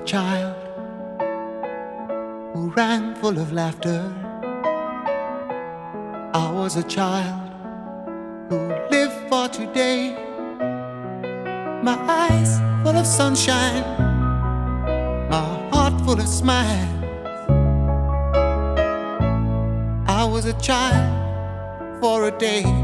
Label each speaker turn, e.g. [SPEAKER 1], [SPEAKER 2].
[SPEAKER 1] child who ran full of laughter. I was a child who lived for today. My eyes full of sunshine, my heart full of smiles. I was a child for a day.